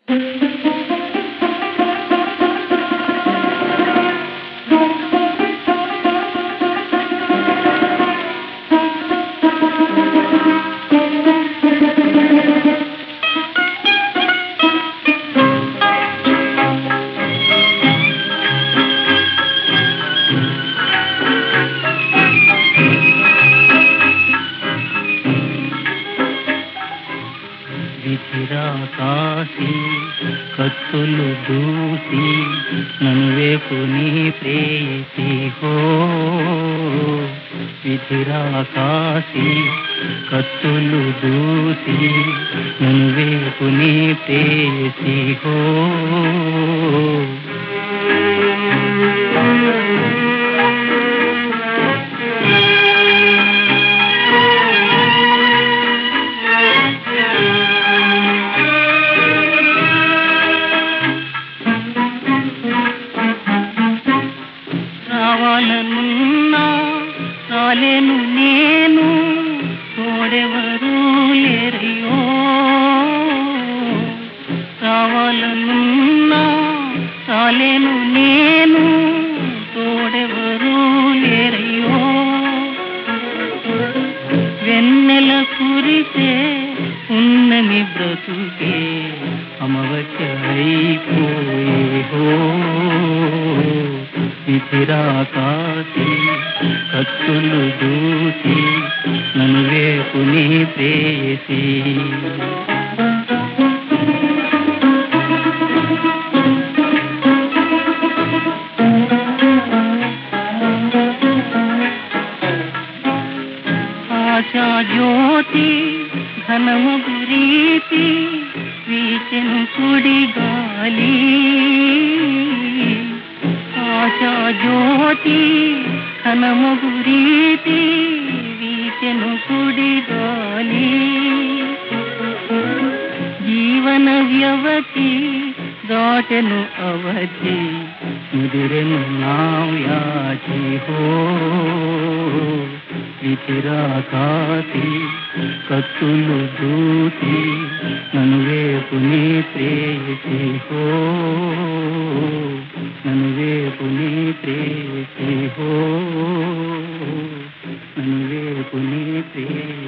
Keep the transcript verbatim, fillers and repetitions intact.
విధిరాకాశి కత్తులు దూసి నన్ను వేపు నీ ప్రేయసి హో విధిరాకాశి కత్తులు దూసి నన్ను వేపు నీ ప్రేయసి హో రావాలనున్నా రాలేను నేను తోడెవరూ లేరయ్యో రావాలనున్నా రాలేను నేను తోడెవరూ లేరయ్యో వెన్నెల కురిసే ఉన్నమి బ్రతుకే అమవత్య అయిపోయే హో విధిరాకాశి కత్తులు దూసి నన్ను వేపు నీ ప్రేయసి ఆశా జ్యోతి ఘనము గురీతి వీచెను కుడి గాలి ఆశా జ్యోతి ఘనము గురీతి వీచెను కుడి గాలి జీవన వ్యవధి దాటెను అవధి ముదిరెను నా వ్యాధి హో విధిరాకాశి కత్తులు దూసి నన్ను వేపు నీ ప్రేయసి హో నన్ను వేపు నీ ప్రేయసి హో నన్ను వేపు నీ ప్రేయసి